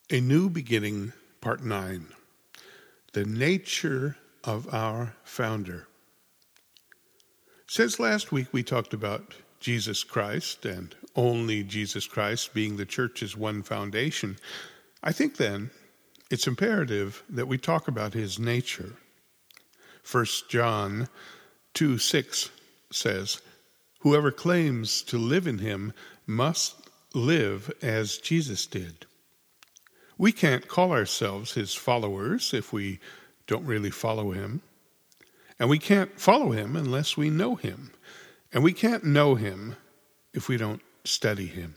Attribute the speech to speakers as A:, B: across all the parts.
A: A New Beginning, Part 9. The Nature of Our Founder. Since last week we talked about Jesus Christ and only Jesus Christ being the church's one foundation, I think then it's imperative that we talk about his nature. 1 John 2:6 says, "Whoever claims to live in him must live as Jesus did." We can't call ourselves his followers if we don't really follow him. And we can't follow him unless we know him. And we can't know him if we don't study him.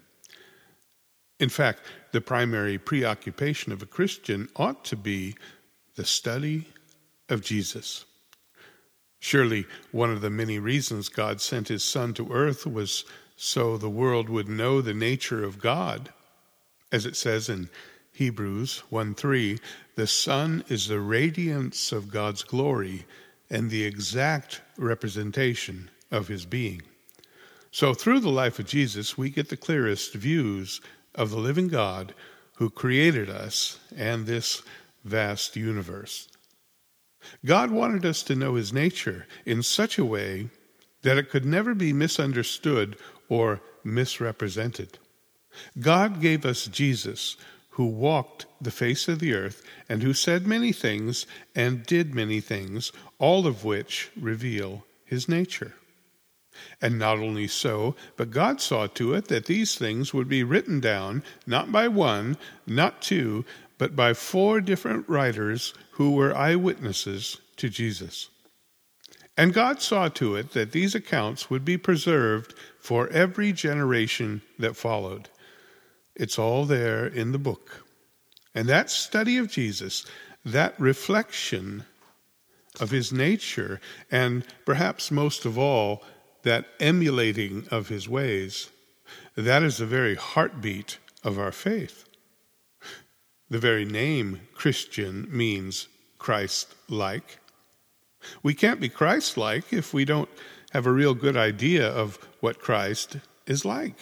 A: In fact, the primary preoccupation of a Christian ought to be the study of Jesus. Surely one of the many reasons God sent his Son to earth was so the world would know the nature of God. As it says in Hebrews 1:3, the Son is the radiance of God's glory and the exact representation of his being. So through the life of Jesus, we get the clearest views of the living God who created us and this vast universe. God wanted us to know his nature in such a way that it could never be misunderstood or misrepresented. God gave us Jesus, who walked the face of the earth and who said many things and did many things, all of which reveal his nature. And not only so, but God saw to it that these things would be written down, not by one, not two, but by 4 different writers who were eyewitnesses to Jesus. And God saw to it that these accounts would be preserved for every generation that followed. It's all there in the book. And that study of Jesus, that reflection of his nature, and perhaps most of all, that emulating of his ways, that is the very heartbeat of our faith. The very name Christian means Christ-like. We can't be Christ-like if we don't have a real good idea of what Christ is like.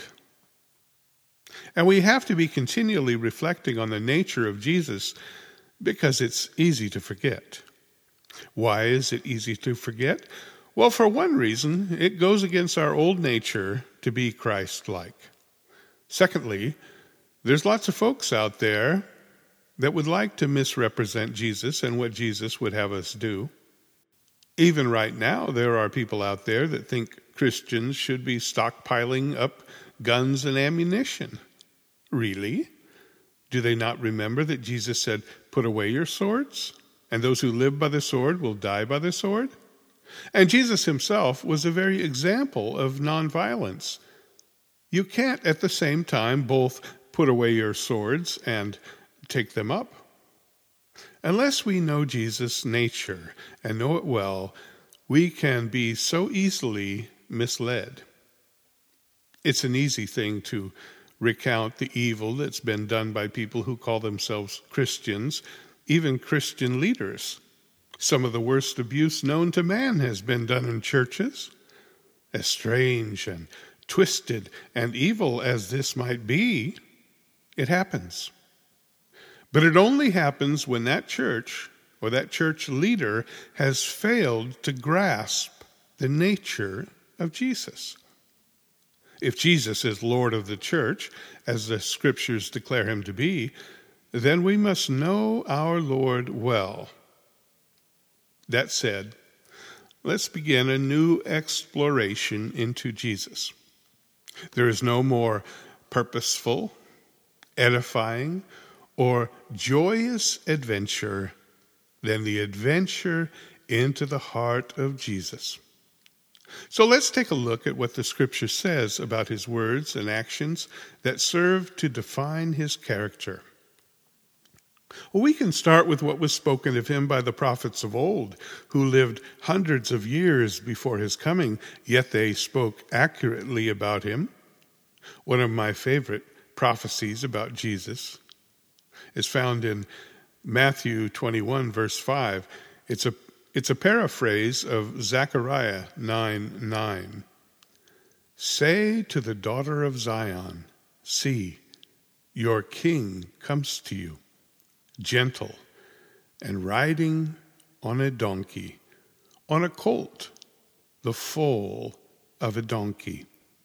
A: And we have to be continually reflecting on the nature of Jesus because it's easy to forget. Why is it easy to forget? Well, for one reason, it goes against our old nature to be Christ-like. Secondly, there's lots of folks out there that would like to misrepresent Jesus and what Jesus would have us do. Even right now, there are people out there that think Christians should be stockpiling up guns and ammunition. Really? Do they not remember that Jesus said, "Put away your swords, and those who live by the sword will die by the sword"? And Jesus himself was a very example of nonviolence. You can't at the same time both put away your swords and take them up. Unless we know Jesus' nature and know it well, we can be so easily misled. It's an easy thing to recount the evil that's been done by people who call themselves Christians, even Christian leaders. Some of the worst abuse known to man has been done in churches. As strange and twisted and evil as this might be, it happens. But it only happens when that church or that church leader has failed to grasp the nature of Jesus. If Jesus is Lord of the church, as the scriptures declare him to be, then we must know our Lord well. That said, let's begin a new exploration into Jesus. There is no more purposeful, edifying, or joyous adventure than the adventure into the heart of Jesus. So let's take a look at what the scripture says about his words and actions that serve to define his character. Well, we can start with what was spoken of him by the prophets of old, who lived hundreds of years before his coming, yet they spoke accurately about him. One of my favorite prophecies about Jesus is found in Matthew 21, verse 5. It's a paraphrase of Zechariah 9:9. "Say to the daughter of Zion, see, Your king comes to you, gentle and riding on a donkey, on a colt, the foal of a donkey.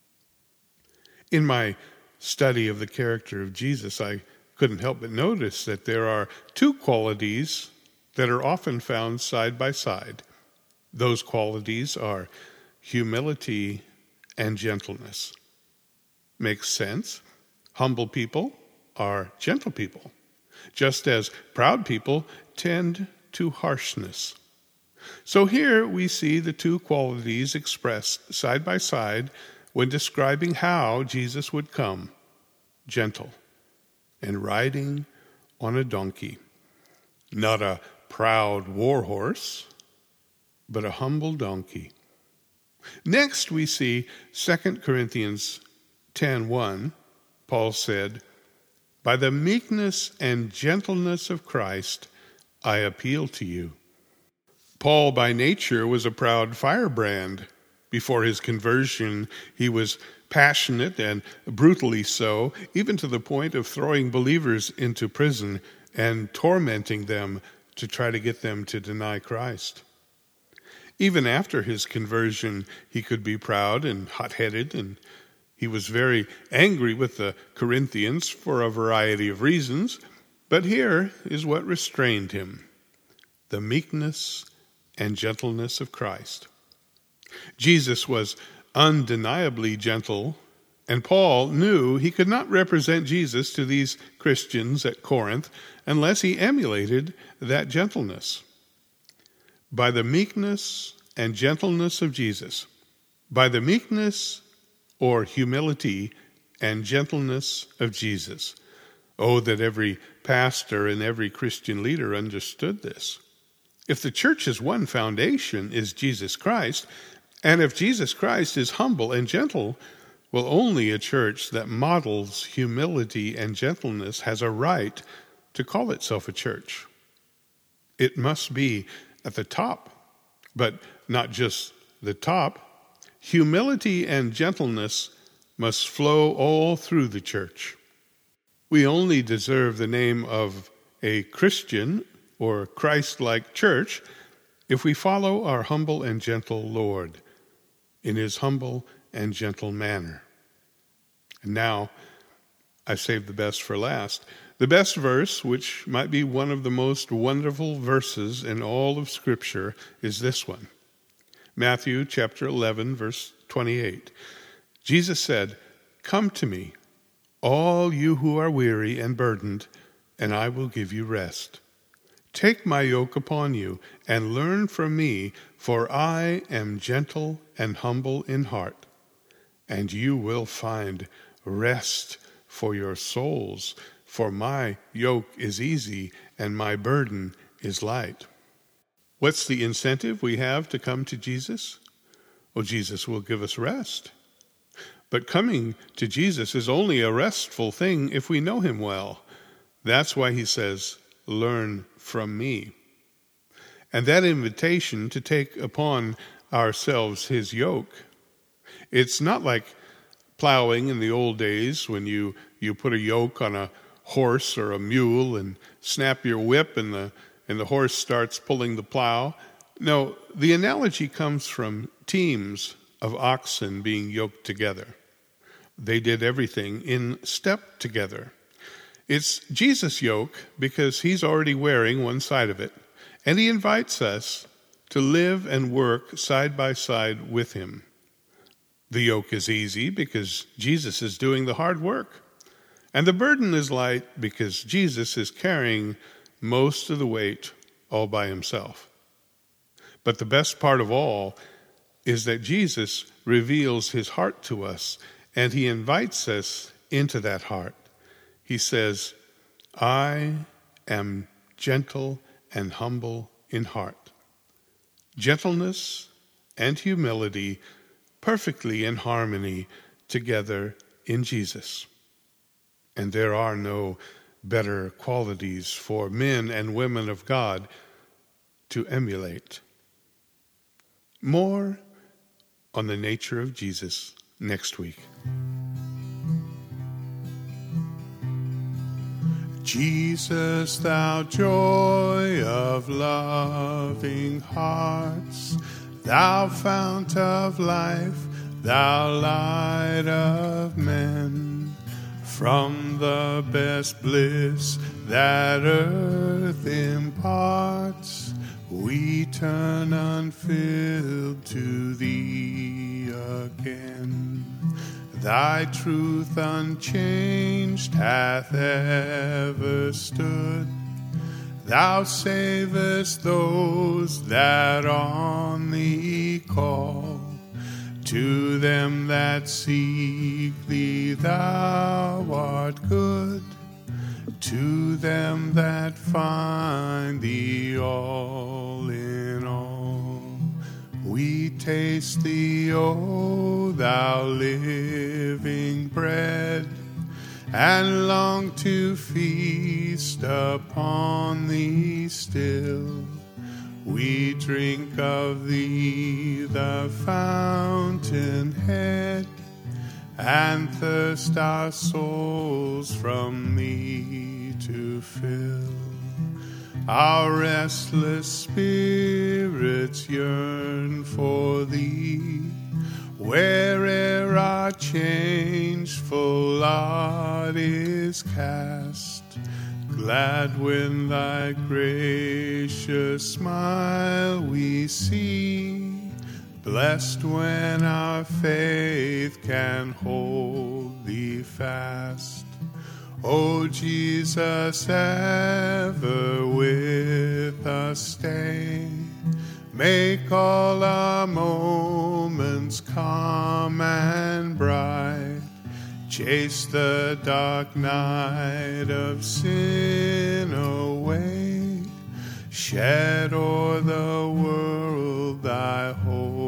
A: In my study of the character of Jesus, I couldn't help but notice that there are two qualities that are often found side by side. Those qualities are humility and gentleness. Makes sense? Humble people are gentle people, just as proud people tend to harshness. So here we see the two qualities expressed side by side when describing how Jesus would come, gentle and riding on a donkey, not a proud war horse, but a humble donkey. Next we see 2 Corinthians 10:1. Paul said, "By the meekness and gentleness of Christ, I appeal to you." Paul by nature was a proud firebrand. Before his conversion, he was passionate and brutally so, even to the point of throwing believers into prison and tormenting them to try to get them to deny Christ. Even after his conversion, he could be proud and hot-headed, and he was very angry with the Corinthians for a variety of reasons, but here is what restrained him: the meekness and gentleness of Christ. Jesus was undeniably gentle, and Paul knew he could not represent Jesus to these Christians at Corinth unless he emulated that gentleness. By the meekness and gentleness of Jesus, by the meekness or humility and gentleness of Jesus. Oh, that every pastor and every Christian leader understood this. If the church's one foundation is Jesus Christ, and if Jesus Christ is humble and gentle, well, only a church that models humility and gentleness has a right to call itself a church. It must be at the top, but not just the top. Humility and gentleness must flow all through the church. We only deserve the name of a Christian or Christ-like church if we follow our humble and gentle Lord in his humble and gentle manner. And now, I've saved the best for last. The best verse, which might be one of the most wonderful verses in all of Scripture, is this one. Matthew chapter 11, verse 28. Jesus said, "Come to me, all you who are weary and burdened, and I will give you rest. Take my yoke upon you and learn from me, for I am gentle and humble in heart, and you will find rest for your souls, for my yoke is easy and my burden is light." What's the incentive we have to come to Jesus? Well, Jesus will give us rest. But coming to Jesus is only a restful thing if we know him well. That's why he says, "Learn from me." And that invitation to take upon ourselves his yoke, it's not like plowing in the old days when you put a yoke on a horse or a mule and snap your whip and the horse starts pulling the plow. No, the analogy comes from teams of oxen being yoked together. They did everything in step together. It's Jesus' yoke because he's already wearing one side of it, and he invites us to live and work side by side with him. The yoke is easy because Jesus is doing the hard work, and the burden is light because Jesus is carrying most of the weight all by himself. But the best part of all is that Jesus reveals his heart to us, and he invites us into that heart. He says, "I am gentle and humble in heart." Gentleness and humility perfectly in harmony together in Jesus. And there are no better qualities for men and women of God to emulate. More on the nature of Jesus next week. Jesus, thou joy of loving hearts, thou fount of life, thou light of men, from the best bliss that earth imparts, we turn unfilled to thee again. Thy truth unchanged hath ever stood. Thou savest those that on thee call. To them that seek thee thou art good. To them that find thee all in all. We taste thee, O thou living bread, and long to feast upon thee still. We drink of thee, the fountainhead, and thirst our souls from thee to fill. Our restless spirits yearn for thee, where'er our changeful lot is cast. Glad when thy gracious smile we see, blessed when our faith can hold thee fast. O Jesus, ever with us stay, make all our moments calm and bright, chase the dark night of sin away, shed o'er the world thy holy